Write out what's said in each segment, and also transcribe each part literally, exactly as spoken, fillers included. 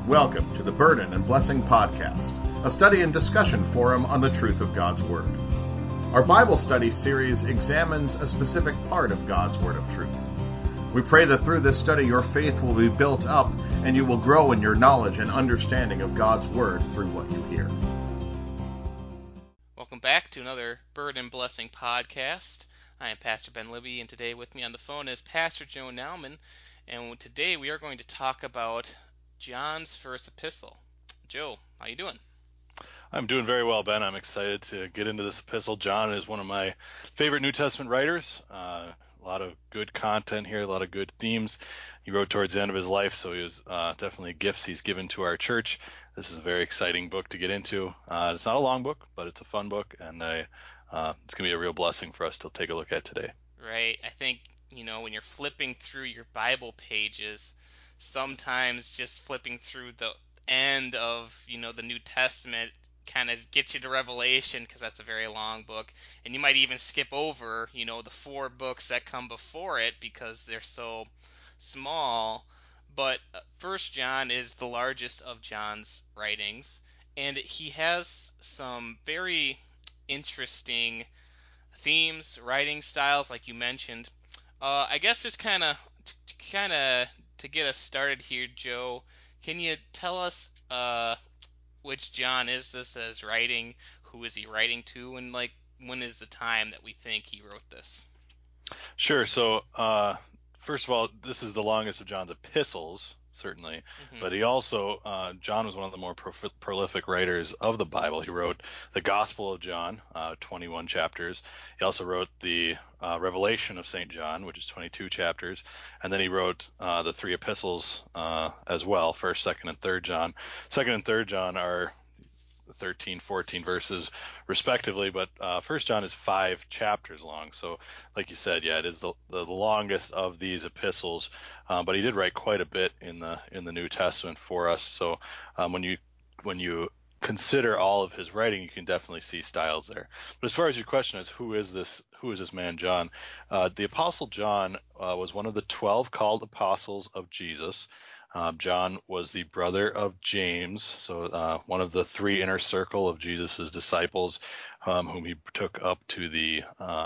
Welcome to the Burden and Blessing Podcast, a study and discussion forum on the truth of God's Word. Our Bible study series examines a specific part of God's Word of truth. We pray that through this study your faith will be built up and you will grow in your knowledge and understanding of God's Word through what you hear. Welcome back to another Burden and Blessing Podcast. I am Pastor Ben Libby, and today with me on the phone is Pastor Joe Nauman, and today we are going to talk about John's first epistle. Joe, how you doing? I'm doing very well, Ben. I'm excited to get into this epistle. John is one of my favorite New Testament writers. Uh, a lot of good content here, a lot of good themes. He wrote towards the end of his life, so he was uh, definitely gifts he's given to our church. This is a very exciting book to get into. Uh, it's not a long book, but it's a fun book, and I, uh, it's going to be a real blessing for us to take a look at today. Right. I think, you know, when you're flipping through your Bible pages, sometimes just flipping through the end of, you know, the New Testament kind of gets you to Revelation because that's a very long book. And you might even skip over, you know, the four books that come before it because they're so small. But uh, First John is the largest of John's writings, and he has some very interesting themes, writing styles, like you mentioned. Uh, I guess just kind of, kind of to get us started here, Joe. Can you tell us uh, which John is this that is writing? Who is he writing to? And like, when is the time that we think he wrote this? Sure. So, uh, first of all, this is the longest of John's epistles, certainly, Mm-hmm. but he also, uh, John was one of the more prof- prolific writers of the Bible. He wrote the Gospel of John, uh, twenty-one chapters. He also wrote the uh, Revelation of Saint John, which is twenty-two chapters, and then he wrote uh, the three epistles uh, as well, First, Second, and Third John. Second and Third John are thirteen, fourteen verses respectively, but uh, First John is five chapters long. So, like you said, yeah, it is the, the longest of these epistles. Uh, but he did write quite a bit in the in the New Testament for us. So, um, when you when you consider all of his writing, you can definitely see styles there. But as far as your question is, who is this? Who is this man, John? Uh, the Apostle John uh, was one of the twelve called apostles of Jesus. Um, John was the brother of James, so uh, one of the three inner circle of Jesus' disciples, um, whom he took up to the uh,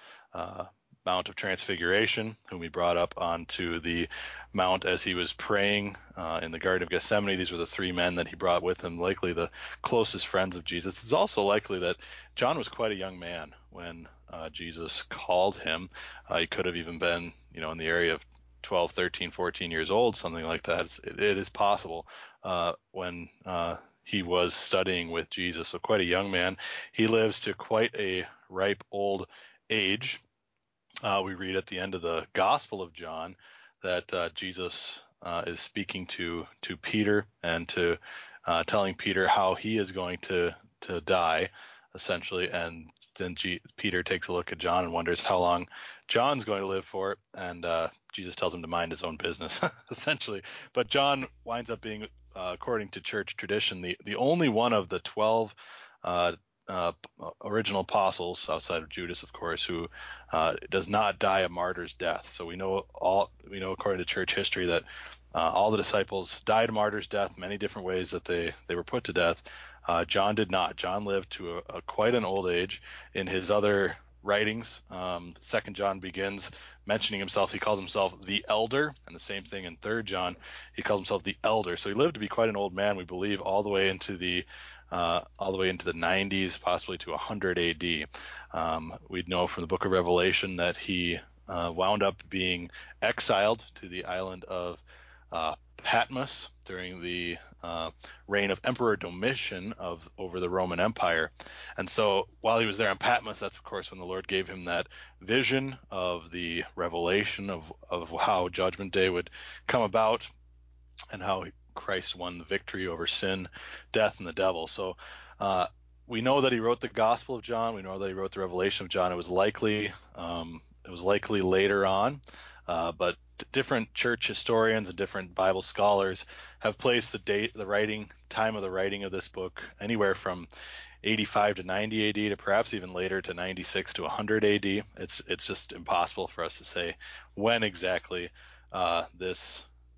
uh, Mount of Transfiguration, whom he brought up onto the mount as he was praying uh, in the Garden of Gethsemane. These were the three men that he brought with him, likely the closest friends of Jesus. It's also likely that John was quite a young man when uh, Jesus called him. Uh, he could have even been, you know, in the area of twelve, thirteen, fourteen years old, something like that. It's, it, it is possible uh, when uh, he was studying with Jesus. So quite a young man. He lives to quite a ripe old age. Uh, we read at the end of the Gospel of John that uh, Jesus uh, is speaking to to Peter and to uh, telling Peter how he is going to to die, essentially, and then G- Peter takes a look at John and wonders how long John's going to live for, and uh, Jesus tells him to mind his own business, essentially. But John winds up being, uh, according to church tradition, the the only one of the twelve uh, uh, original apostles, outside of Judas, of course, who uh, does not die a martyr's death. So we know all we know according to church history that uh, all the disciples died a martyr's death, many different ways that they they were put to death. Uh, John did not. John lived to a, a quite an old age. In his other writings, um, Second John begins mentioning himself. He calls himself the elder, and the same thing in Third John. He calls himself the elder. So he lived to be quite an old man, we believe, all the way into the uh, all the way into the nineties, possibly to one hundred A D. Um, we know from the book of Revelation that he uh, wound up being exiled to the island of uh, Patmos during the uh, reign of Emperor Domitian of over the Roman Empire. And so while he was there on Patmos, that's of course when the Lord gave him that vision of the revelation of, of how Judgment Day would come about and how Christ won the victory over sin, death, and the devil. So uh, we know that he wrote the Gospel of John. We know that he wrote the Revelation of John. It was likely um, it was likely later on, uh, but different church historians and different Bible scholars have placed the date, the writing time of the writing of this book anywhere from eighty-five to ninety A D to perhaps even later to ninety-six to one hundred A D. It's it's just impossible for us to say when exactly uh, this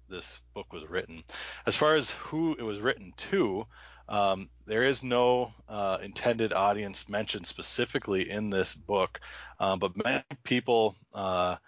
this book was written. As far as who it was written to, um, there is no uh, intended audience mentioned specifically in this book, uh, but many people uh,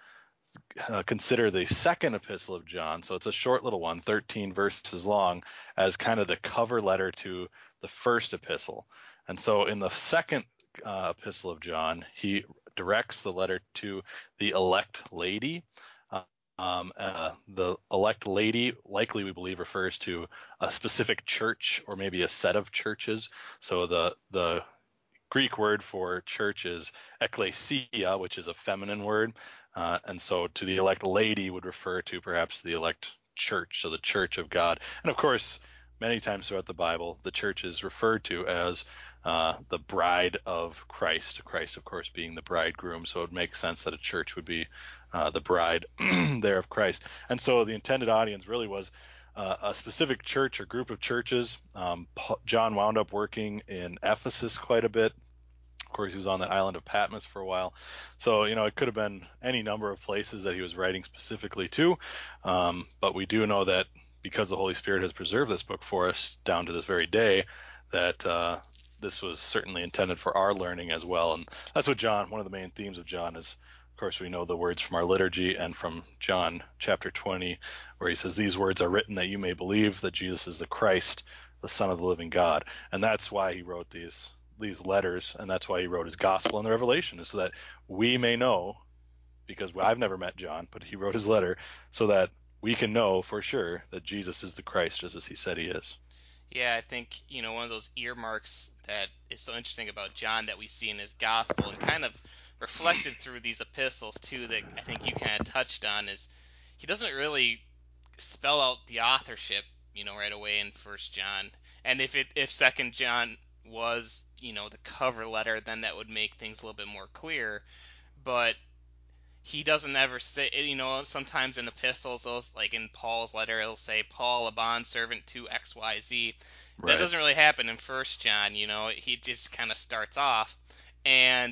uh, consider the second epistle of John, so it's a short little one, thirteen verses long, as kind of the cover letter to the first epistle. And so in the second uh, epistle of John, he directs the letter to the elect lady. Uh, um, uh, the elect lady likely, we believe, refers to a specific church or maybe a set of churches. So the the Greek word for church is ekklesia, which is a feminine word. Uh, and so to the elect lady would refer to perhaps the elect church, so the church of God. And of course, many times throughout the Bible, the church is referred to as uh, the bride of Christ, Christ, of course, being the bridegroom. So it makes sense that a church would be uh, the bride there of Christ. And so the intended audience really was uh, a specific church or group of churches. Um, John wound up working in Ephesus quite a bit. Of course, he was on the island of Patmos for a while. So, you know, it could have been any number of places that he was writing specifically to. Um, but we do know that because the Holy Spirit has preserved this book for us down to this very day, that uh, this was certainly intended for our learning as well. And that's what John, one of the main themes of John is, of course, we know the words from our liturgy and from John chapter twenty, where he says, "These words are written that you may believe that Jesus is the Christ, the Son of the living God." And that's why he wrote these these letters, and that's why he wrote his gospel and the Revelation, is so that we may know, because I've never met John, but he wrote his letter so that we can know for sure that Jesus is the Christ, just as he said he is. Yeah, I think, you know, one of those earmarks that is so interesting about John that we see in his gospel and kind of reflected through these epistles too, that I think you kind of touched on, is he doesn't really spell out the authorship, you know, right away in First John. And if it if Second John was, you know, the cover letter, then that would make things a little bit more clear. But he doesn't ever say, you know, sometimes in epistles, those, like in Paul's letter, it'll say Paul, a bond servant to X Y Z. That Right. doesn't really happen in First John, you know. He just kind of starts off, and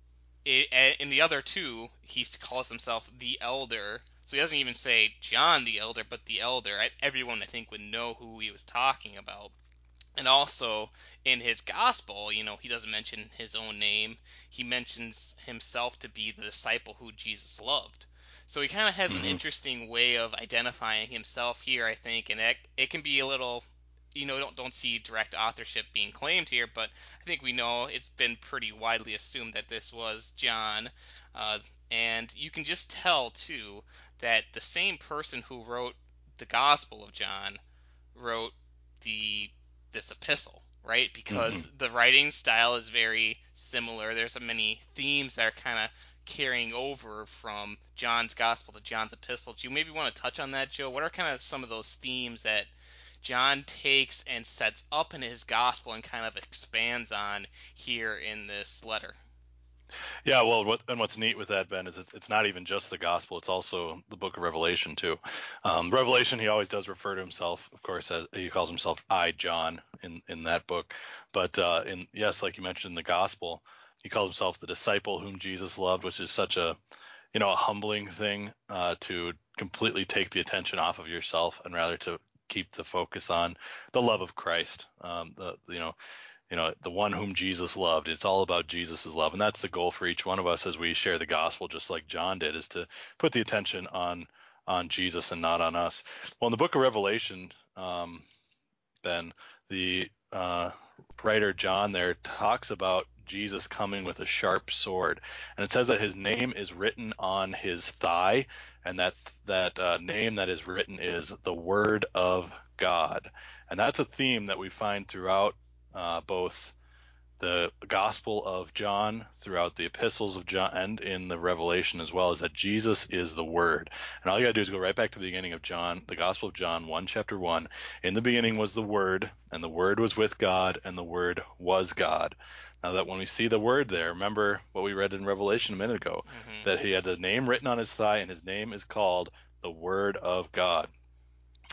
it, in the other two, he calls himself the elder. So he doesn't even say John the elder, but the elder. Everyone, I think, would know who he was talking about. And also in his gospel, you know, he doesn't mention his own name. He mentions himself to be the disciple who Jesus loved. So he kind of has an Mm-hmm. interesting way of identifying himself here, I think, and it, it can be a little, you know, don't don't see direct authorship being claimed here, but I think we know it's been pretty widely assumed that this was John, uh, and you can just tell too that the same person who wrote the Gospel of John wrote the this epistle, right? Mm-hmm. Because the writing style is very similar. There's many themes that are kind of carrying over from John's gospel to John's epistle. Do you maybe want to touch on that, Joe? What are kind of some of those themes that John takes and sets up in his gospel and kind of expands on here in this letter? Yeah, well, what, and what's neat with that, Ben, is it's, it's not even just the gospel; it's also the book of Revelation too. Um, Revelation, he always does refer to himself, of course, as he calls himself I, John, in in that book. But uh, in yes, like you mentioned, in the gospel, he calls himself the disciple whom Jesus loved, which is such a you know a humbling thing uh, to completely take the attention off of yourself and rather to keep the focus on the love of Christ. Um, the you know you know, the one whom Jesus loved. It's all about Jesus' love. And that's the goal for each one of us as we share the gospel, just like John did, is to put the attention on on Jesus and not on us. Well, in the book of Revelation, um, Ben, the uh, writer John there talks about Jesus coming with a sharp sword. And it says that his name is written on his thigh, and that that uh, name that is written is the Word of God. And that's a theme that we find throughout uh, both the Gospel of John, throughout the epistles of John, and in the Revelation as well, is that Jesus is the Word. And all you got to do is go right back to the beginning of John, the Gospel of John one, chapter one. In the beginning was the Word, and the Word was with God, and the Word was God. Now that when we see the Word there, remember what we read in Revelation a minute ago, Mm-hmm. that he had a name written on his thigh, and his name is called the Word of God.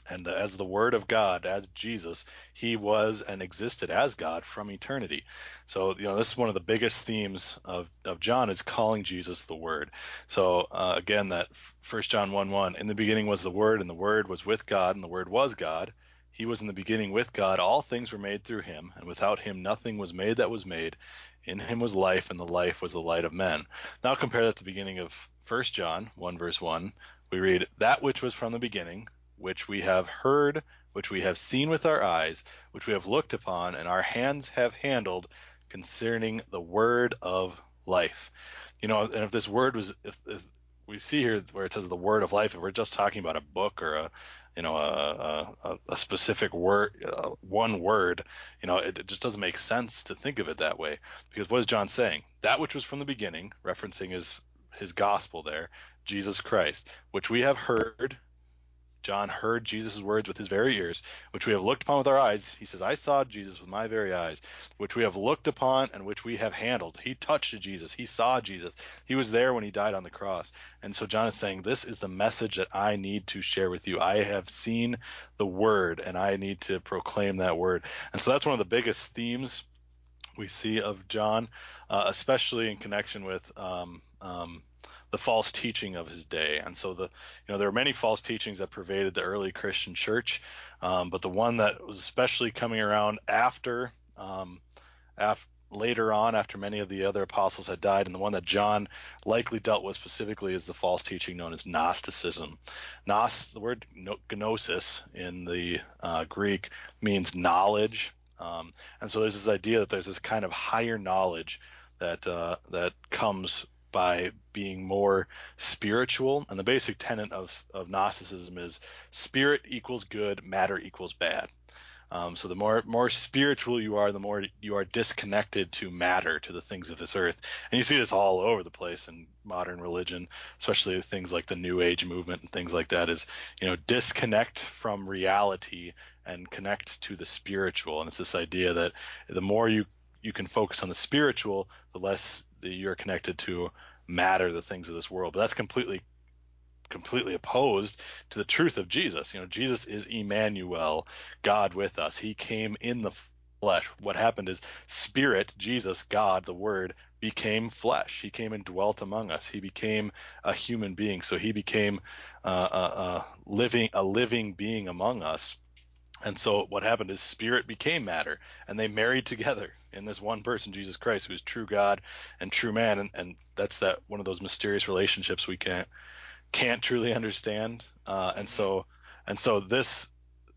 And as the Word of God, as Jesus, he was and existed as God from eternity. So, you know, this is one of the biggest themes of, of John is calling Jesus the Word. So, uh, again, that First John one one, in the beginning was the Word, and the Word was with God, and the Word was God. He was in the beginning with God. All things were made through him, and without him nothing was made that was made. In him was life, and the life was the light of men. Now compare that to the beginning of First John one, verse one. We read, that which was from the beginning, which we have heard, which we have seen with our eyes, which we have looked upon, and our hands have handled concerning the word of life. You know, and if this word was, if, if we see here where it says the word of life, if we're just talking about a book or a, you know, a, a, a specific word, uh, one word, you know, it, it just doesn't make sense to think of it that way. Because what is John saying? That which was from the beginning, referencing his his gospel there, Jesus Christ, which we have heard. John heard Jesus' words with his very ears, which we have looked upon with our eyes. He says, I saw Jesus with my very eyes, which we have looked upon and which we have handled. He touched Jesus. He saw Jesus. He was there when he died on the cross. And so John is saying, this is the message that I need to share with you. I have seen the word, and I need to proclaim that word. And so that's one of the biggest themes we see of John, uh, especially in connection with um, um, the false teaching of his day. And so the, you know, there are many false teachings that pervaded the early Christian church, um, but the one that was especially coming around after, um, after later on, after many of the other apostles had died, and the one that John likely dealt with specifically is the false teaching known as Gnosticism. Gnos, the word gnosis in the uh, Greek means knowledge. Um, and so there's this idea that there's this kind of higher knowledge that uh, that comes by being more spiritual. And the basic tenet of, of Gnosticism is spirit equals good, matter equals bad. Um, so the more more spiritual you are, the more you are disconnected to matter, to the things of this earth. And you see this all over the place in modern religion, especially things like the New Age movement and things like that, is, you know, disconnect from reality and connect to the spiritual. And it's this idea that the more you, you can focus on the spiritual, the less that you're connected to matter, the things of this world. But that's completely completely opposed to the truth of Jesus. You know, Jesus is Emmanuel, God with us. He came in the flesh. What happened is Spirit, Jesus, God, the Word, became flesh. He came and dwelt among us. He became a human being. So he became uh, a, a living a living being among us. And so what happened is Spirit became matter, and they married together in this one person, Jesus Christ, who is true God and true man. And, and that's that one of those mysterious relationships we can't can't truly understand, uh, and so and so this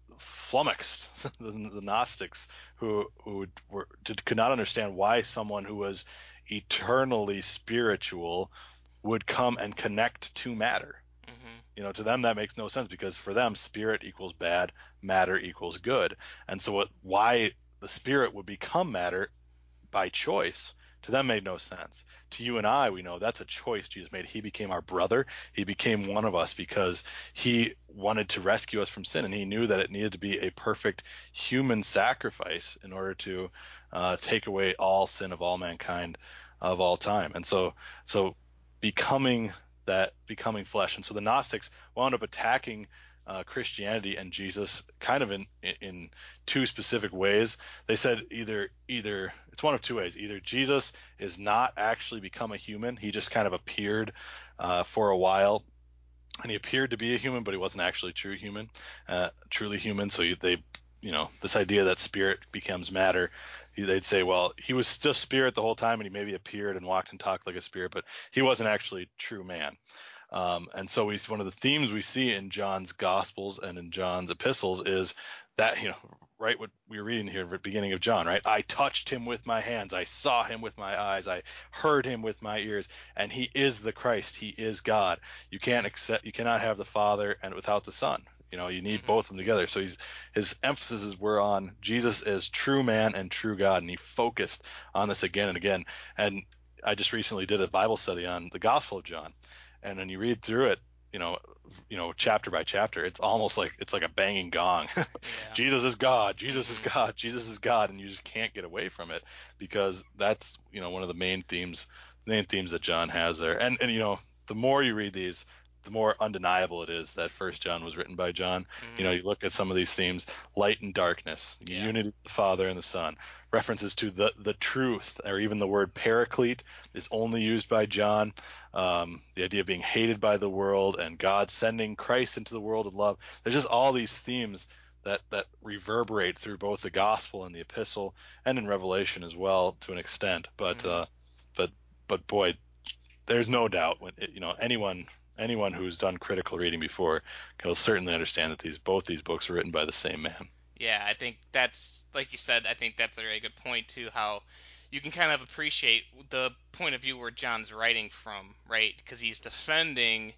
flummoxed the, the Gnostics, who who were, did, could not understand why someone who was eternally spiritual would come and connect to matter. Mm-hmm. You know, to them that makes no sense, because for them spirit equals bad, matter equals good. And so what, why the spirit would become matter by choice, to them made no sense. To you and I, we know that's a choice Jesus made. He became our brother. He became one of us because he wanted to rescue us from sin, and he knew that it needed to be a perfect human sacrifice in order to uh, take away all sin of all mankind of all time. And so, so becoming that, becoming flesh. And so the Gnostics wound up attacking Uh, Christianity and Jesus kind of in, in in two specific ways. They said either either it's one of two ways. Either Jesus is not actually become a human, he just kind of appeared uh, for a while, and he appeared to be a human, but he wasn't actually true human, uh, truly human. So they, you know, this idea that spirit becomes matter, they'd say, well, he was still spirit the whole time, and he maybe appeared and walked and talked like a spirit, but he wasn't actually true man. Um, and so we, one of the themes we see in John's Gospels and in John's epistles is that, you know, right, what we were reading here at the beginning of John, right? I touched him with my hands. I saw him with my eyes. I heard him with my ears. And he is the Christ. He is God. You can't accept, you cannot have the Father and without the Son. You know, you need mm-hmm. both of them together. So he's, his emphasis were on Jesus as true man and true God. And he focused on this again and again. And I just recently did a Bible study on the Gospel of John. And when you read through it, you know, you know, chapter by chapter, it's almost like it's like a banging gong. Yeah. Jesus is God. Jesus mm-hmm. is God. Jesus is God, and you just can't get away from it, because that's, you know, one of the main themes, main themes that John has there. And and you know, the more you read these, the more undeniable it is that First John was written by John. Mm-hmm. You know, you look at some of these themes: light and darkness, Yeah. unity of the Father and the Son, references to the the truth, or even the word paraclete is only used by John. Um, the idea of being hated by the world and God sending Christ into the world of love. There's just all these themes that that reverberate through both the gospel and the epistle, and in Revelation as well to an extent. But Mm-hmm. uh, but but boy, there's no doubt when it, you know anyone anyone who's done critical reading before will certainly understand that these both these books were written by the same man. Yeah, I think that's, like you said, I think that's a very good point too, how you can kind of appreciate the point of view where John's writing from, right? Because he's defending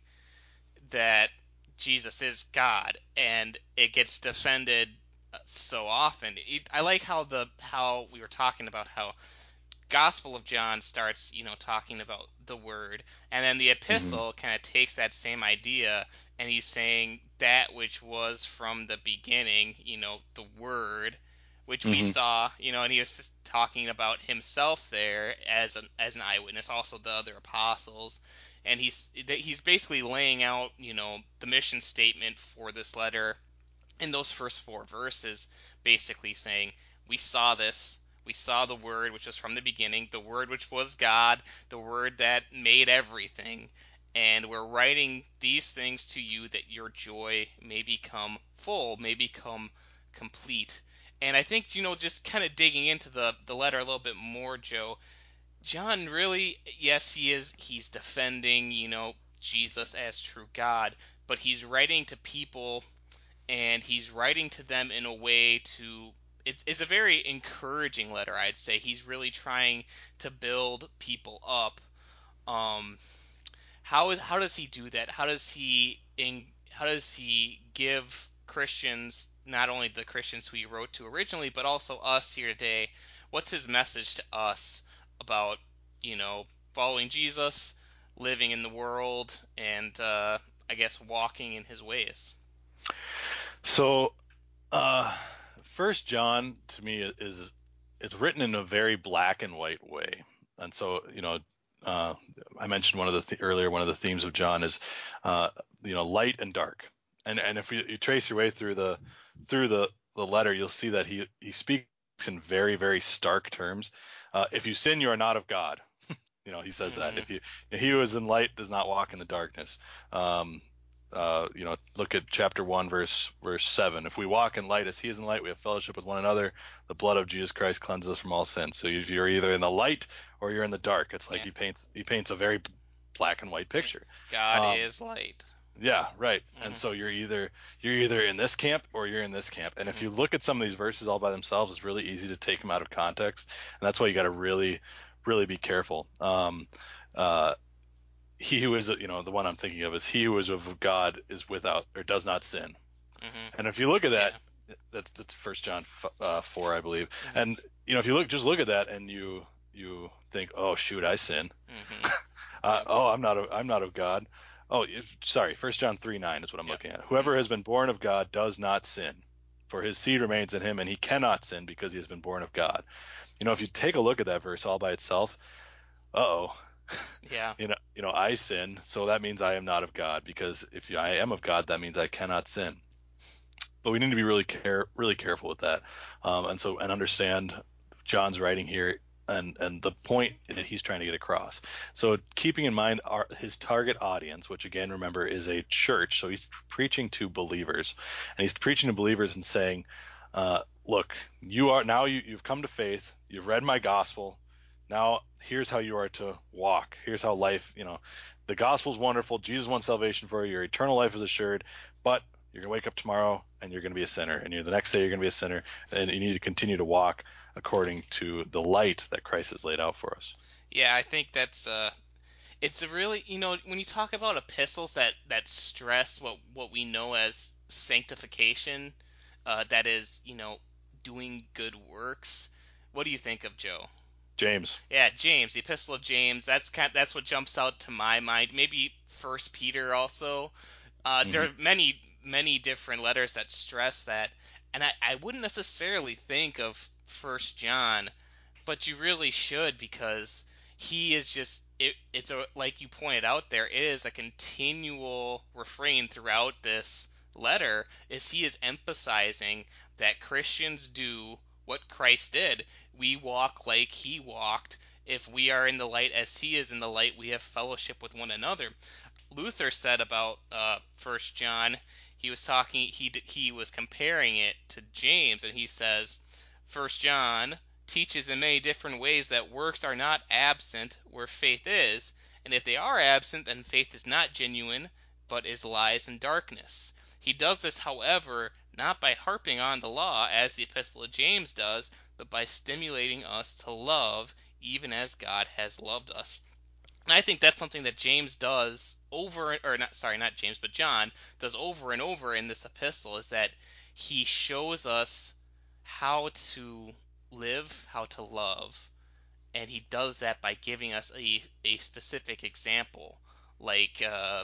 that Jesus is God, and it gets defended uh, so often. It, I like how the how we were talking about how Gospel of John starts, you know, talking about the Word, and then the Mm-hmm. epistle kind of takes that same idea, and he's saying that which was from the beginning, you know, the Word, which we Mm-hmm. saw, you know, and he was talking about himself there as an as an eyewitness, also the other apostles, and he's he's basically laying out, you know, the mission statement for this letter in those first four verses, basically saying, we saw this. We saw the Word which was from the beginning, the Word which was God, the Word that made everything. And we're writing these things to you that your joy may become full, may become complete. And I think, you know, just kind of digging into the, the letter a little bit more, Joe, John really, yes, he is, he's defending, you know, Jesus as true God, but he's writing to people, and he's writing to them in a way to it's it's a very encouraging letter, I'd say. He's really trying to build people up. Um, how is how does he do that? How does he in how does he give Christians, not only the Christians who he wrote to originally, but also us here today, what's his message to us about, you know, following Jesus, living in the world, and uh, I guess walking in his ways? So, uh, First John to me is it's written in a very black and white way, and so you know, uh, I mentioned one of the th- earlier one of the themes of John is, uh, you know, light and dark, and and if you, you trace your way through the through the the letter, you'll see that he he speaks in very very stark terms. Uh, if you sin, you are not of God. You know, he says that. Mm-hmm. If you he who is in light does not walk in the darkness. Um, uh, you know, look at chapter one, verse verse seven. If we walk in light as he is in light, we have fellowship with one another. The blood of Jesus Christ cleanses us from all sin. So if you're either in the light or you're in the dark. It's like Yeah. he paints he paints a very black and white picture. God Um, is light. yeah, right. And Mm-hmm. so you're either you're either in this camp or you're in this camp. And if Mm-hmm. you look at some of these verses all by themselves, it's really easy to take them out of context, and that's why you got to really, really be careful. Um, uh, he who is, you know, the one I'm thinking of is he who is of God is without or does not sin. Mm-hmm. And if you look at that, Yeah. that's that's First John uh, four, I believe. Mm-hmm. And you know, if you look, just look at that, and you you think, oh shoot, I sin. Mm-hmm. Uh, Yep. oh, I'm not of, I'm not of God. Oh, sorry, First John three nine is what I'm Yep. looking at. Mm-hmm. Whoever has been born of God does not sin, for his seed remains in him, and he cannot sin because he has been born of God. You know, if you take a look at that verse all by itself, uh-oh, Yeah. you know, you know, I sin, so that means I am not of God, because if I am of God, that means I cannot sin. But we need to be really care, really careful with that, um, and so and understand John's writing here and and the point that he's trying to get across. So keeping in mind our, his target audience, which again, remember, is a church. So he's preaching to believers, and he's preaching to believers and saying, uh, "Look, you are now you, you've come to faith. You've read my gospel. Now here's how you are to walk. Here's how life. You know, the gospel's wonderful. Jesus won salvation for you. Your eternal life is assured, but you're gonna wake up tomorrow and you're gonna be a sinner, and you're the next day you're gonna be a sinner, and you need to continue to walk according to the light that Christ has laid out for us." Yeah, I think that's uh it's a really, you know, when you talk about epistles that that stress what what we know as sanctification, uh that is, you know, doing good works. What do you think of, Joe? James. Yeah, James, the Epistle of James. That's kind that's what jumps out to my mind. Maybe First Peter also. Uh, there Mm-hmm. are many many different letters that stress that, and I, I wouldn't necessarily think of First John, but you really should, because he is just it, it's a, like you pointed out there, it is a continual refrain throughout this letter, is he is emphasizing that Christians do what Christ did. We walk like he walked. If we are in the light as he is in the light, we have fellowship with one another. Luther said about uh, First John, he was talking, he he was comparing it to James, and he says, First John teaches in many different ways that works are not absent where faith is, and if they are absent, then faith is not genuine, but is lies in darkness. He does this, however, not by harping on the law, as the Epistle of James does, but by stimulating us to love, even as God has loved us. And I think that's something that James does over, or not, sorry, not James, but John does over and over in this epistle, is that he shows us how to live, how to love, and he does that by giving us a, a specific example, like uh,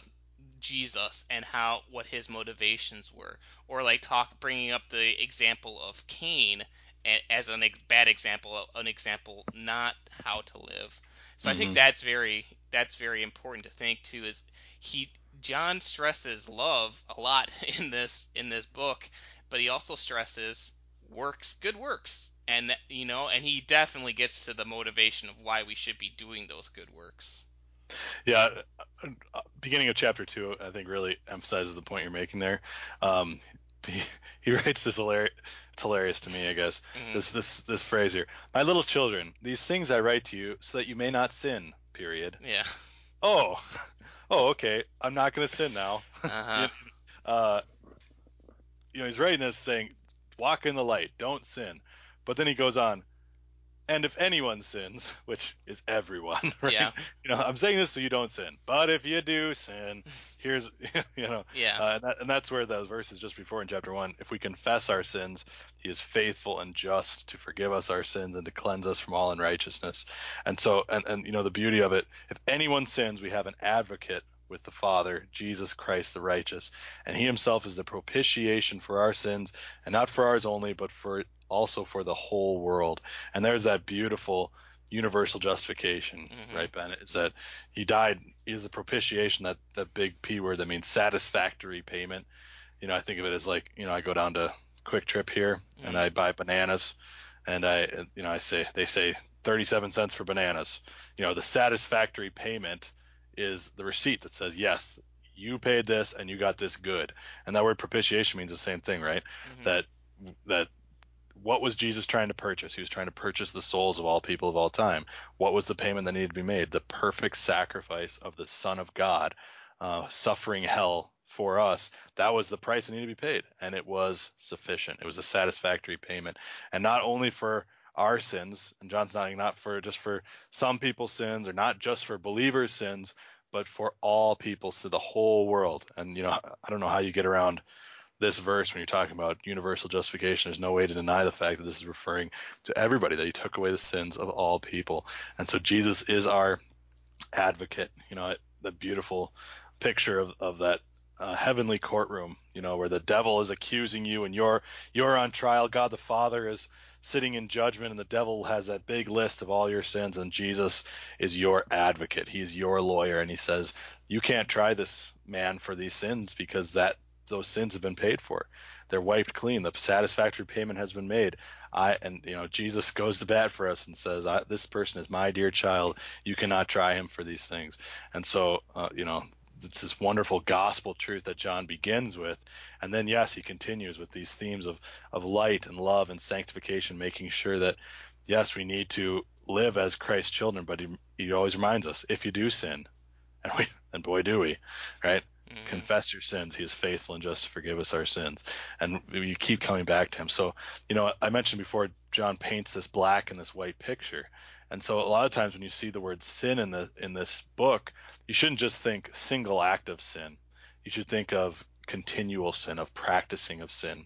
Jesus and how what his motivations were, or like talk bringing up the example of Cain as an bad example, an example not how to live. So I think Mm-hmm. that's very that's very important to think too. Is he John stresses love a lot in this in this book, but he also stresses works, good works, and you know, and he definitely gets to the motivation of why we should be doing those good works. Yeah, uh, beginning of chapter two, I think really emphasizes the point you're making there. Um, he, he writes this hilarious. It's hilarious to me, I guess. Mm-hmm. This this this phrase here: "My little children, these things I write to you, so that you may not sin." Period. Yeah. Oh, oh, okay. I'm not going to sin now. Uh-huh. uh, you know, he's writing this saying, "Walk in the light, don't sin." But then he goes on, and if anyone sins, which is everyone, right? Yeah. You know, I'm saying this so you don't sin. But if you do sin, here's, you know, Yeah. uh, and, that, and that's where those verses just before in chapter one, if we confess our sins, he is faithful and just to forgive us our sins and to cleanse us from all unrighteousness. And so, and, and you know, the beauty of it, if anyone sins, we have an advocate with the Father, Jesus Christ the righteous. And he himself is the propitiation for our sins, and not for ours only, but for also for the whole world. And there's that beautiful universal justification, mm-hmm. right, Bennett? Is that he died, he is the propitiation, that, that big P word that means satisfactory payment. You know, I think of it as like, you know, I go down to Quick Trip here mm-hmm. and I buy bananas, and I, you know, I say, they say thirty-seven cents for bananas. You know, the satisfactory payment is the receipt that says, yes, you paid this and you got this good. And that word propitiation means the same thing, right? Mm-hmm. That, that, what was Jesus trying to purchase? He was trying to purchase the souls of all people of all time. What was the payment that needed to be made? The perfect sacrifice of the Son of God, uh, suffering hell for us. That was the price that needed to be paid, and it was sufficient. It was a satisfactory payment, and not only for our sins, and John's not not for just for some people's sins, or not just for believers' sins, but for all people, so the whole world. And you know, I don't know how you get around this verse when you're talking about universal justification. There's no way to deny the fact that this is referring to everybody, that he took away the sins of all people. And so Jesus is our advocate. You know, the beautiful picture of, of that uh, heavenly courtroom, you know, where the devil is accusing you and you're you're on trial. God the Father is sitting in judgment, and the devil has that big list of all your sins, and Jesus is your advocate. He's your lawyer, and he says, you can't try this man for these sins because that those sins have been paid for. They're wiped clean. The satisfactory payment has been made. I and you know Jesus goes to bat for us and says, I, "This person is my dear child. You cannot try him for these things." And so, uh, you know, it's this wonderful gospel truth that John begins with, and then yes, he continues with these themes of of light and love and sanctification, making sure that yes, we need to live as Christ's children, but he, he always reminds us, if you do sin, and we and boy do we, right? Mm-hmm. Confess your sins. He is faithful and just to forgive us our sins. And we keep coming back to him. So, you know, I mentioned before, John paints this black and this white picture. And so a lot of times when you see the word sin in the in this book, you shouldn't just think single act of sin. You should think of continual sin, of practicing of sin.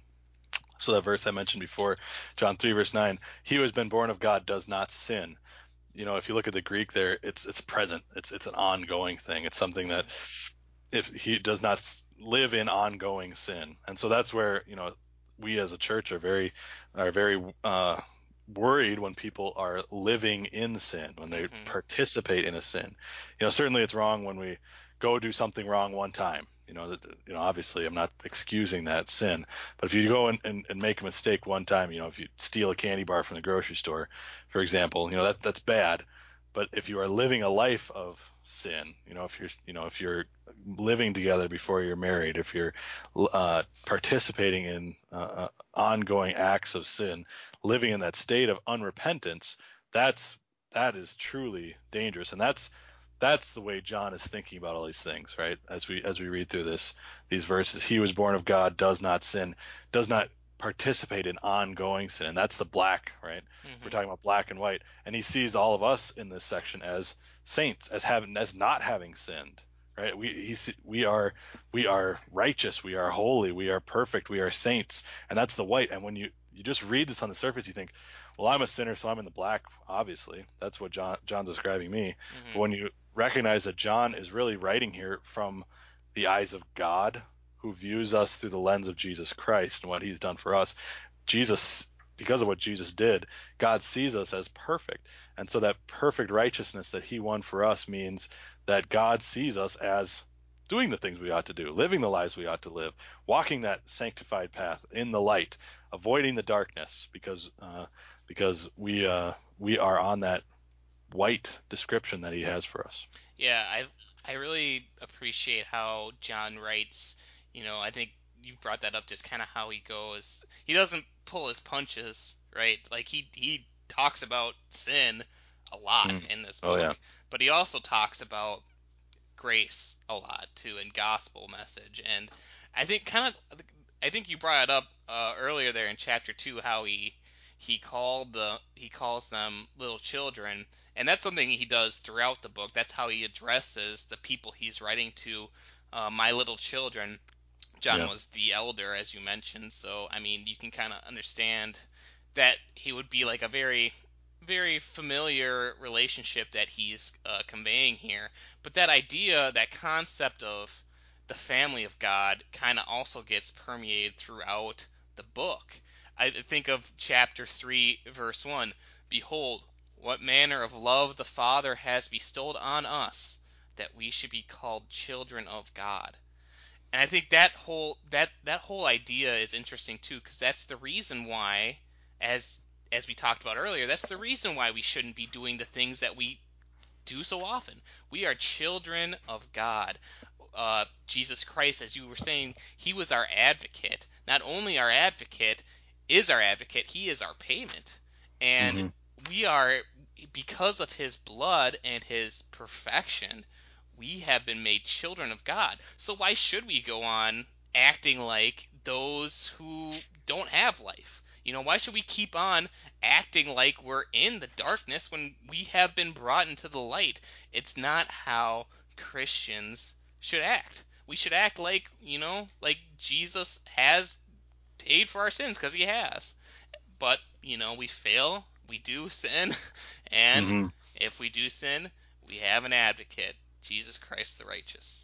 So that verse I mentioned before, John three, verse nine, he who has been born of God does not sin. You know, if you look at the Greek there, it's it's present. It's it's an ongoing thing. It's something that if he does not live in ongoing sin. And so that's where, you know, we as a church are very are very uh, worried when people are living in sin, when they Mhm. participate in a sin. You know, certainly it's wrong when we go do something wrong one time. You know, that, you know, obviously I'm not excusing that sin, but if you go and, and, and make a mistake one time, you know, if you steal a candy bar from the grocery store, for example, you know, that that's bad. But if you are living a life of sin, you know, if you're, you know, if you're living together before you're married, if you're uh, participating in uh, uh, ongoing acts of sin, living in that state of unrepentance, that's that is truly dangerous, and that's that's the way John is thinking about all these things, right? As we as we read through this these verses, he was born of God, does not sin, does not participate in ongoing sin, and that's the black, right? If we're Mhm. talking about black and white, and he sees all of us in this section as saints, as having as not having sinned, right? We he we are we are righteous, we are holy, we are perfect, we are saints, and that's the white. And when you you just read this on the surface, you think, well, I'm a sinner, so I'm in the black. Obviously, that's what John John's describing me. But Mhm. when you recognize that John is really writing here from the eyes of God, who views us through the lens of Jesus Christ and what he's done for us, Jesus, because of what Jesus did, God sees us as perfect. And so that perfect righteousness that he won for us means that God sees us as doing the things we ought to do, living the lives we ought to live, walking that sanctified path in the light, avoiding the darkness, because uh, because we uh, we are on that white description that he has for us. Yeah, I I really appreciate how John writes. You know, I think you brought that up, just kind of how he goes. He doesn't pull his punches, right? Like he he talks about sin a lot Mm. in this Oh book, yeah. but he also talks about grace a lot too, and gospel message. And I think kind of I think you brought it up uh, earlier there in chapter two, how he he called the he calls them little children, and that's something he does throughout the book. That's how he addresses the people he's writing to, uh, my little children. John Yeah. was the elder, as you mentioned, so I mean you can kind of understand that he would be like a very very familiar relationship that he's uh, conveying here. But that idea, that concept of the family of God, kind of also gets permeated throughout the book. I think of chapter three, verse one. Behold, what manner of love the Father has bestowed on us, that we should be called children of God. And I think that whole that that whole idea is interesting too, because that's the reason why, as as we talked about earlier, that's the reason why we shouldn't be doing the things that we do so often. We are children of God. Uh, Jesus Christ, as you were saying, he was our advocate. Not only our advocate is our advocate, he is our payment. And Mm-hmm. we are, because of his blood and his perfection, we have been made children of God. So why should we go on acting like those who don't have life? You know, why should we keep on acting like we're in the darkness when we have been brought into the light? It's not how Christians should act. We should act like, you know, like Jesus has paid for our sins, because he has. But, you know, we fail, we do sin, and Mm-hmm. if we do sin, we have an advocate, Jesus Christ the righteous.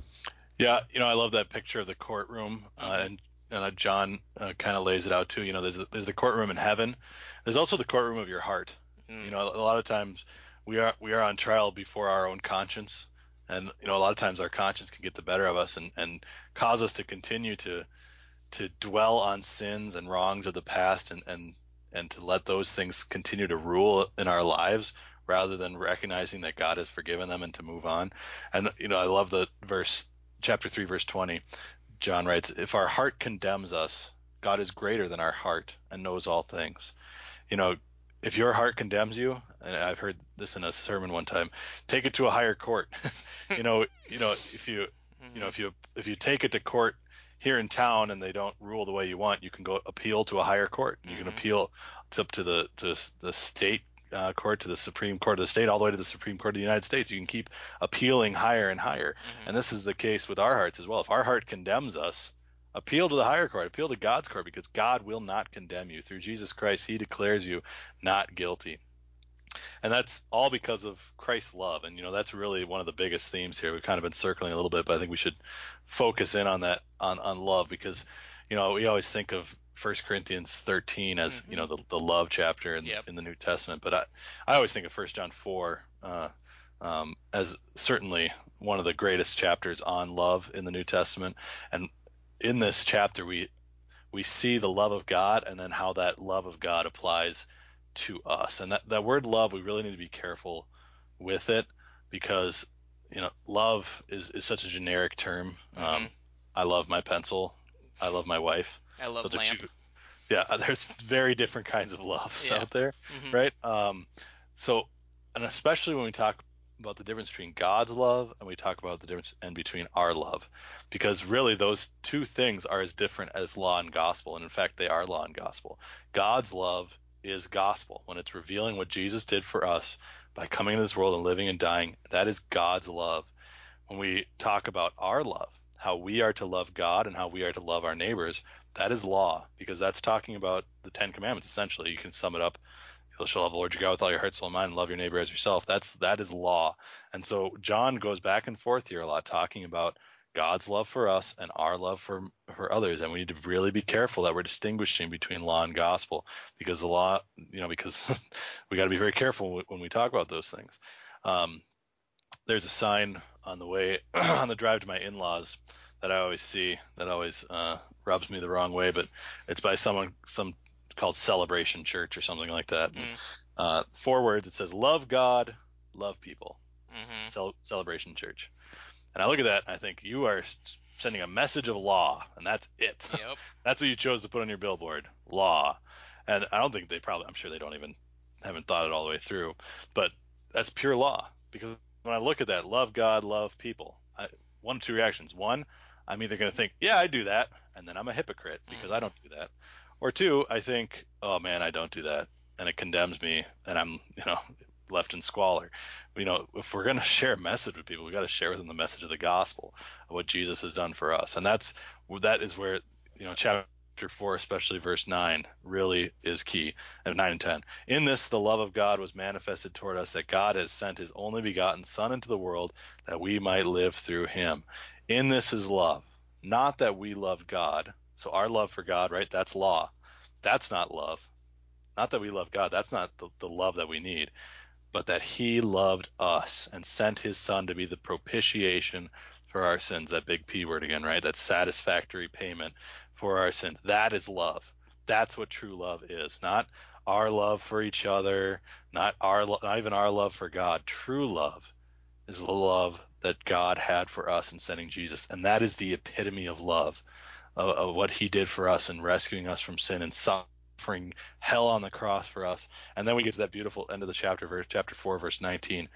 Yeah, you know, I love that picture of the courtroom, uh, Mm-hmm. and uh, John uh, kind of lays it out too. You know, there's there's the courtroom in heaven. There's also the courtroom of your heart. You Mm. know, a lot of times we are we are on trial before our own conscience, and you know, a lot of times our conscience can get the better of us and and cause us to continue to to dwell on sins and wrongs of the past, and and and to let those things continue to rule in our lives rather than recognizing that God has forgiven them and to move on. And you know, I love the verse, chapter three, verse twenty. John writes, "If our heart condemns us, God is greater than our heart and knows all things." You know, if your heart condemns you, and I've heard this in a sermon one time, take it to a higher court. you know, you know, if you, you know, Mm-hmm. if you if you take it to court here in town and they don't rule the way you want, you can go appeal to a higher court. You can Mm-hmm. appeal to, up to the to the state uh, court, to the Supreme Court of the state, all the way to the Supreme Court of the United States. You can keep appealing higher and higher. Mm-hmm. And this is the case with our hearts as well. If our heart condemns us, appeal to the higher court, appeal to God's court, because God will not condemn you. Through Jesus Christ, he declares you not guilty. And that's all because of Christ's love. And, you know, that's really one of the biggest themes here. We've kind of been circling a little bit, but I think we should focus in on that, on, on love, because, you know, we always think of First Corinthians thirteen as Mm-hmm. you know the, the love chapter in, Yep. in the New Testament, but I, I always think of First John four uh, um, as certainly one of the greatest chapters on love in the New Testament. And in this chapter, we we see the love of God and then how that love of God applies to us. And that, that word love, we really need to be careful with it because, you know, love is, is such a generic term. Mm-hmm. Um, I love my pencil. I love my wife. I love Those are lamp. two. Yeah, there's very different kinds of loves Yeah. out there, Mm-hmm. right? Um, so, and especially when we talk about the difference between God's love and we talk about the difference in between our love, because really those two things are as different as law and gospel, and in fact they are law and gospel. God's love is gospel when it's revealing what Jesus did for us by coming into this world and living and dying. That is God's love. When we talk about our love, how we are to love God and how we are to love our neighbors, that is law, because that's talking about the Ten Commandments. Essentially, you can sum it up: you shall love the Lord your God with all your heart, soul, and mind, and love your neighbor as yourself. That's that is law. And so John goes back and forth here a lot, talking about God's love for us and our love for for others. And we need to really be careful that we're distinguishing between law and gospel, because the law, you know, because we got to be very careful when we talk about those things. Um, there's a sign on the way on the drive to my in-laws that I always see that always uh, rubs me the wrong way, but it's by someone some called Celebration Church or something like that. And, Mm-hmm. uh, four words. It says, "Love God, love people." Mm-hmm. Cel- Celebration Church. And I look at that and I think, you are sending a message of law, and that's it. Yep. That's what you chose to put on your billboard, law. And I don't think they probably, I'm sure they don't even haven't thought it all the way through, but that's pure law. Because when I look at that, love God, love people, I, one of two reactions. One, I'm either going to think, yeah, I do that, and then I'm a hypocrite because I Mm-hmm. don't do that. Or two, I think, oh man, I don't do that, and it condemns me, and I'm, you know, left in squalor. You know, if we're going to share a message with people, we got to share with them the message of the gospel, of what Jesus has done for us. And that's, that is where, you know, chapter four, especially verse nine, really is key. And nine and ten. In this, the love of God was manifested toward us, that God has sent his only begotten Son into the world that we might live through him. In this is love, not that we loved God. So our love for God, right? That's law. That's not love. Not that we love God. That's not the, the love that we need, but that he loved us and sent his Son to be the propitiation for our sins. That big P word again, right? That satisfactory payment for our sins. That is love. That's what true love is. Not our love for each other, not our not even our love for God. True love is the love that God had for us in sending Jesus, and that is the epitome of love, of, of what he did for us in rescuing us from sin and suffering hell on the cross for us. And then we get to that beautiful end of the chapter, verse chapter four, verse nineteen,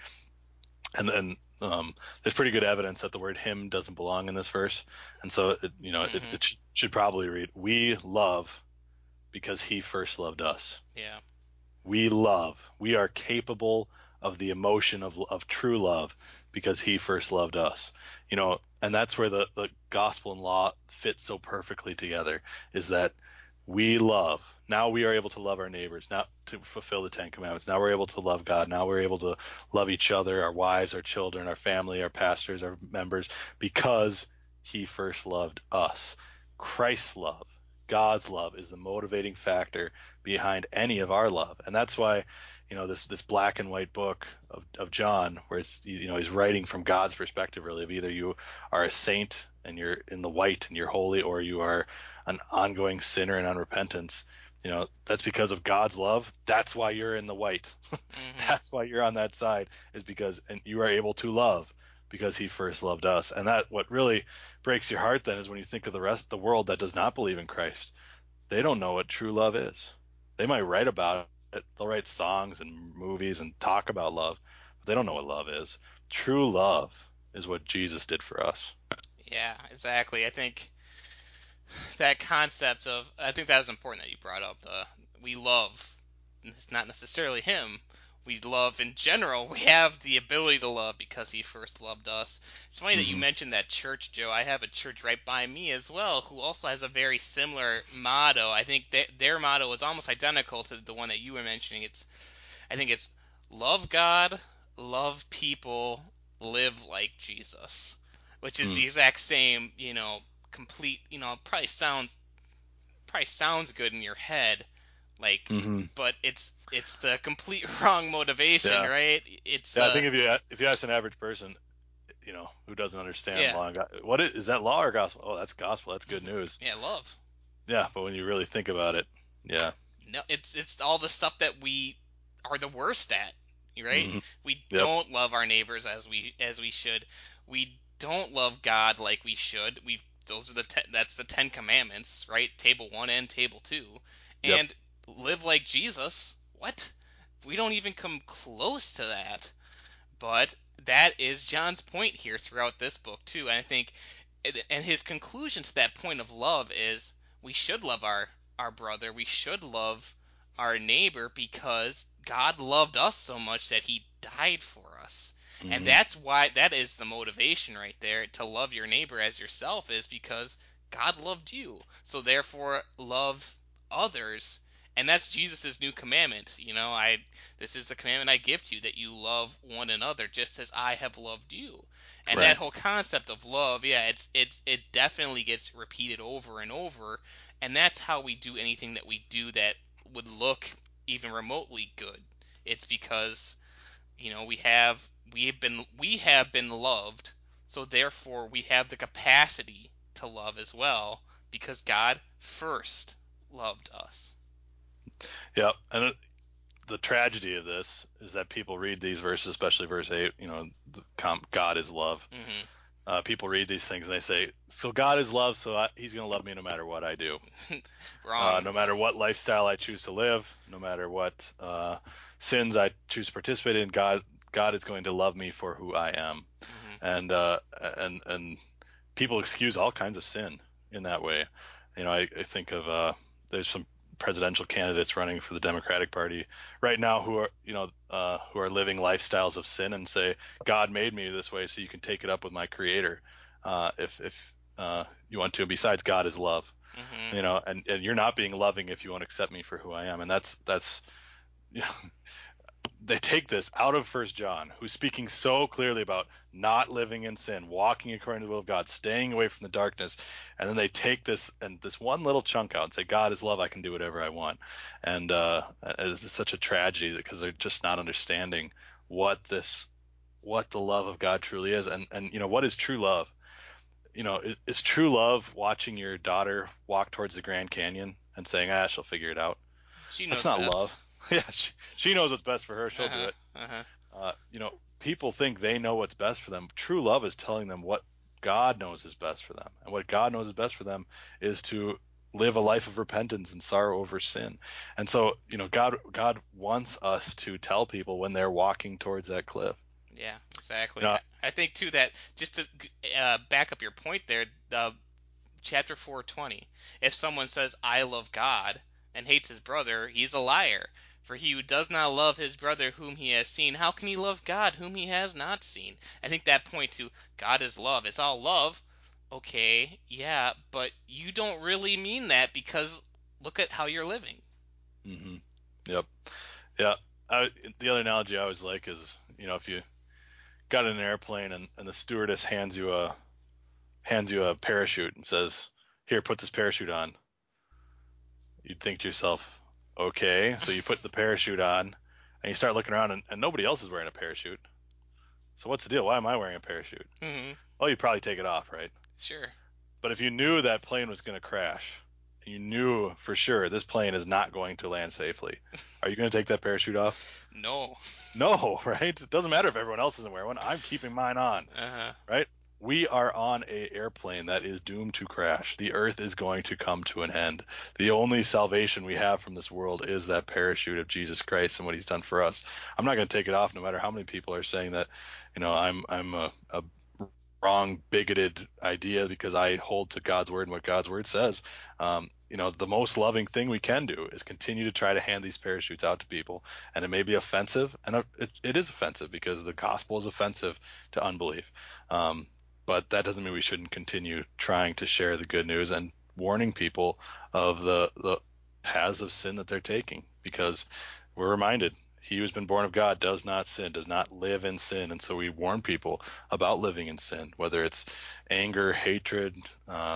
and then um, there's pretty good evidence that the word him doesn't belong in this verse, and so it, you know it, Mm-hmm. it sh- should probably read, we love because he first loved us. Yeah. We love. We are capable of the emotion of of true love because he first loved us. You know, and that's where the, the gospel and law fit so perfectly together, is that we love. Now we are able to love our neighbors, not to fulfill the Ten Commandments. Now we're able to love God. Now we're able to love each other, our wives, our children, our family, our pastors, our members, because he first loved us. Christ's love, God's love, is the motivating factor behind any of our love. And that's why, you know, this this black and white book of, of John, where it's, you know, he's writing from God's perspective, really, of either you are a saint and you're in the white and you're holy, or you are an ongoing sinner in unrepentance. You know, that's because of God's love. That's why you're in the white. Mm-hmm. That's why you're on that side, is because, and you are able to love because he first loved us. And that, what really breaks your heart then, is when you think of the rest of the world that does not believe in Christ. They don't know what true love is. They might write about it. They'll write songs and movies and talk about love, but they don't know what love is. True love is what Jesus did for us. Yeah, exactly. I think that concept of I think that was important that you brought up. The we love, it's not necessarily him. We love in general. We have the ability to love because he first loved us. It's funny that you Mm-hmm. mentioned that church, Joe. I have a church right by me as well who also has a very similar motto. I think that their motto is almost identical to the one that you were mentioning. It's I think it's love God, love people, live like Jesus, which is Mm. the exact same, you know, complete, you know, probably sounds probably sounds good in your head, like, Mm-hmm. but it's it's the complete wrong motivation, Yeah. right? It's Yeah, I uh, think if you if you ask an average person, you know, who doesn't understand yeah, law and God, what is, is that law or gospel? Oh, that's gospel. That's good news. yeah, love. Yeah, but when you really think about it, yeah. No, it's it's all the stuff that we are the worst at, right? Mm-hmm. We Yep. don't love our neighbors as we as we should. We don't love God like we should. We those are the te- that's the Ten Commandments, right? Table one and table two, Yep. and live like Jesus. What? We don't even come close to that. But that is John's point here throughout this book too, and I think, and his conclusion to that point of love is we should love our our brother, we should love our neighbor because God loved us so much that he died for us. And Mm-hmm. that's why that is the motivation right there to love your neighbor as yourself is because God loved you. So therefore love others, and that's Jesus' new commandment. You know, I this is the commandment I give to you, that you love one another just as I have loved you. And that Right. whole concept of love, yeah, it's it's it definitely gets repeated over and over, and that's how we do anything that we do that would look even remotely good. It's because, you know, we have we have been we have been loved, so therefore we have the capacity to love as well because God first loved us. Yep. And it, the tragedy of this is that people read these verses, especially verse eight. You know, the, com, God is love. Hmm. Uh, people read these things and they say, "So God is love, so I, He's going to love me no matter what I do, uh, Wrong. no matter what lifestyle I choose to live, no matter what uh, sins I choose to participate in. God, God is going to love me for who I am." Hmm. And uh, and and people excuse all kinds of sin in that way. You know, I, I think of uh, there's some presidential candidates running for the Democratic Party right now who are, you know, uh, who are living lifestyles of sin and say, God made me this way so you can take it up with my Creator, uh, if if uh, you want to. And besides, God is love, Hmm. you know, and, and you're not being loving if you won't accept me for who I am. And that's that's you know, they take this out of First John, who's speaking so clearly about not living in sin, walking according to the will of God, staying away from the darkness, and then they take this and this one little chunk out and say, God is love, I can do whatever I want. And uh, it's such a tragedy because they're just not understanding what this what the love of God truly is. And and you know, what is true love? You know, is, is true love watching your daughter walk towards the Grand Canyon and saying, ah, she'll figure it out? She That's knows not best. love. Yeah, she, she knows what's best for her. She'll do Uh-huh. it. Uh-huh. Uh, you know, people think they know what's best for them. True love is telling them what God knows is best for them. And what God knows is best for them is to live a life of repentance and sorrow over sin. And so, you know, God God wants us to tell people when they're walking towards that cliff. Yeah, exactly. You know, I, I think too that just to uh, back up your point there, uh, chapter four twenty. If someone says I love God and hates his brother, he's a liar. For he who does not love his brother whom he has seen, how can he love God whom he has not seen? I think that point to God is love. It's all love. Okay, yeah, but you don't really mean that because look at how you're living. hmm Yep. Yeah. I, the other analogy I always like is, you know, if you got in an airplane and, and the stewardess hands you a hands you a parachute and says, "Here, put this parachute on." You'd think to yourself, okay. So you put the parachute on and you start looking around and, and nobody else is wearing a parachute. So what's the deal? Why am I wearing a parachute? Hmm. Well, you'd probably take it off, right? Sure. But if you knew that plane was going to crash, and you knew for sure this plane is not going to land safely, are you going to take that parachute off? No. No, right? It doesn't matter if everyone else isn't wearing one. I'm keeping mine on, Uh-huh. right? We are on a airplane that is doomed to crash. The earth is going to come to an end. The only salvation we have from this world is that parachute of Jesus Christ and what he's done for us. I'm not going to take it off no matter how many people are saying that, you know, I'm I'm a, a wrong, bigoted idea because I hold to God's word and what God's word says. Um, you know, the most loving thing we can do is continue to try to hand these parachutes out to people. And it may be offensive, and it, it is offensive because the gospel is offensive to unbelief. Um, but that doesn't mean we shouldn't continue trying to share the good news and warning people of the, the paths of sin that they're taking, because we're reminded he who's been born of God does not sin, does not live in sin. And so we warn people about living in sin, whether it's anger, hatred, uh,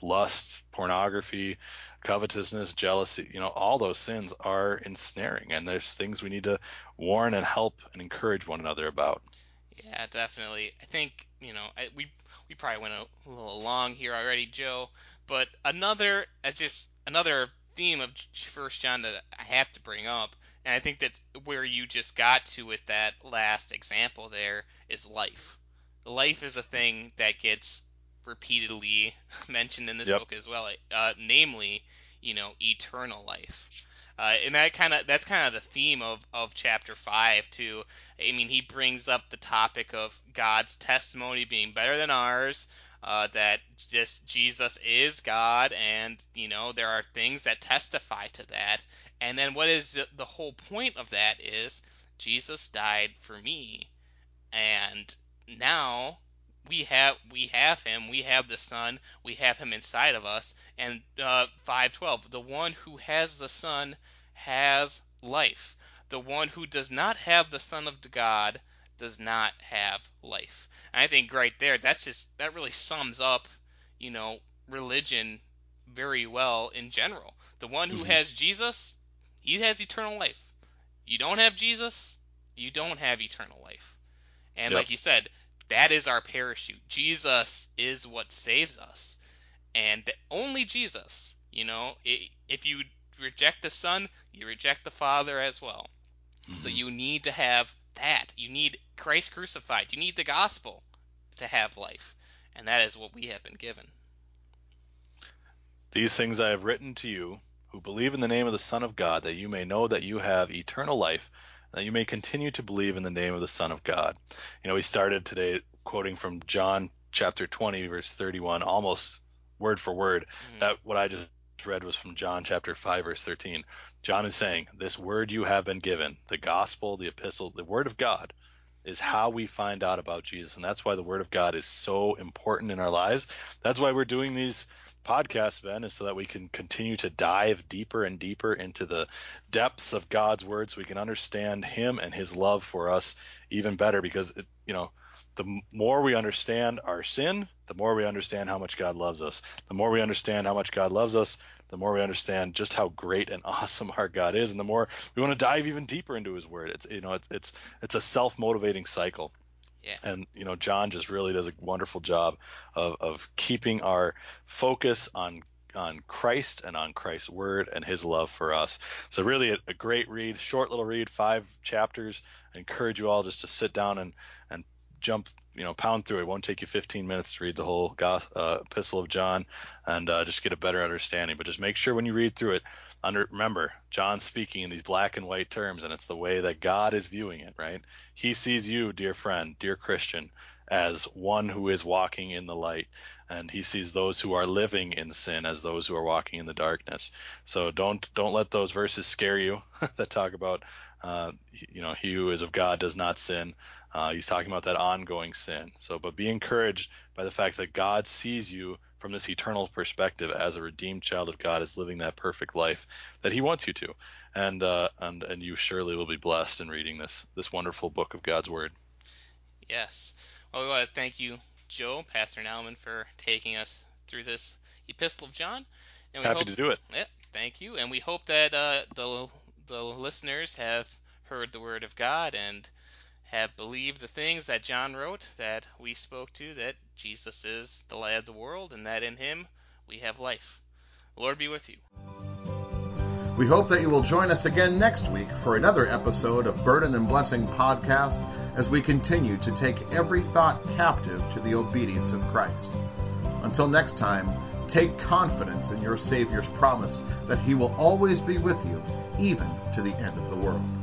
lust, pornography, covetousness, jealousy, you know, all those sins are ensnaring, and there's things we need to warn and help and encourage one another about. Yeah, definitely. I think, you know, I, we we probably went a, a little long here already, Joe, but another uh, just another theme of First John that I have to bring up, and I think that's where you just got to with that last example there, is life. Life is a thing that gets repeatedly mentioned in this Yep. book as well, uh, namely, you know, eternal life. Uh, and that kind of that's kind of the theme of, of chapter five too. I mean, he brings up the topic of God's testimony being better than ours, uh, that just Jesus is God, and you know there are things that testify to that. And then what is the, the whole point of that is Jesus died for me, and now we have we have him, we have the Son, we have him inside of us. And uh, five twelve, the one who has the Son has life. The one who does not have the Son of God does not have life. And I think right there, that's just that really sums up, you know, religion very well in general. The one who Mm-hmm. has Jesus, he has eternal life. You don't have Jesus, you don't have eternal life. And Yep. like you said, that is our parachute. Jesus is what saves us. And only Jesus, you know, if you reject the Son, you reject the Father as well. Mm-hmm. So you need to have that. You need Christ crucified. You need the gospel to have life. And that is what we have been given. These things I have written to you who believe in the name of the Son of God, that you may know that you have eternal life, that you may continue to believe in the name of the Son of God. You know, we started today quoting from John chapter twenty, verse thirty-one, almost word for word. Mm-hmm. That what I just read was from John chapter five, verse thirteen. John is saying, this word you have been given, the gospel, the epistle, the word of God, is how we find out about Jesus. And that's why the word of God is so important in our lives. That's why we're doing these podcasts, Ben, is so that we can continue to dive deeper and deeper into the depths of God's word, so we can understand him and his love for us even better. Because, it, you know, the more we understand our sin, the more we understand how much God loves us. The more we understand how much God loves us, the more we understand just how great and awesome our God is, and the more we want to dive even deeper into his word. It's, you know, it's it's it's a self-motivating cycle. Yeah. And, you know, John just really does a wonderful job of, of keeping our focus on on Christ and on Christ's word and his love for us. So really a, a great read, short little read, five chapters. I encourage you all just to sit down and, and jump, you know, pound through it. It won't take you fifteen minutes to read the whole goth, uh, epistle of John, and uh, just get a better understanding. But just make sure when you read through it, under, remember, John's speaking in these black and white terms, and it's the way that God is viewing it, right? He sees you, dear friend, dear Christian, as one who is walking in the light, and he sees those who are living in sin as those who are walking in the darkness. So don't don't let those verses scare you that talk about, uh, you know, he who is of God does not sin. Uh, he's talking about that ongoing sin. So, but be encouraged by the fact that God sees you from this eternal perspective as a redeemed child of God, is living that perfect life that he wants you to. And uh, and and you surely will be blessed in reading this this wonderful book of God's word. Yes. Well, we want to thank you, Joe, Pastor Nauman, for taking us through this epistle of John. And we Happy hope, to do it. Yeah, thank you. And we hope that uh, the the listeners have heard the word of God and have believed the things that John wrote, that we spoke to, that Jesus is the light of the world, and that in him we have life. The Lord be with you. We hope that you will join us again next week for another episode of Burden and Blessing Podcast, as we continue to take every thought captive to the obedience of Christ. Until next time, take confidence in your Savior's promise that he will always be with you, even to the end of the world.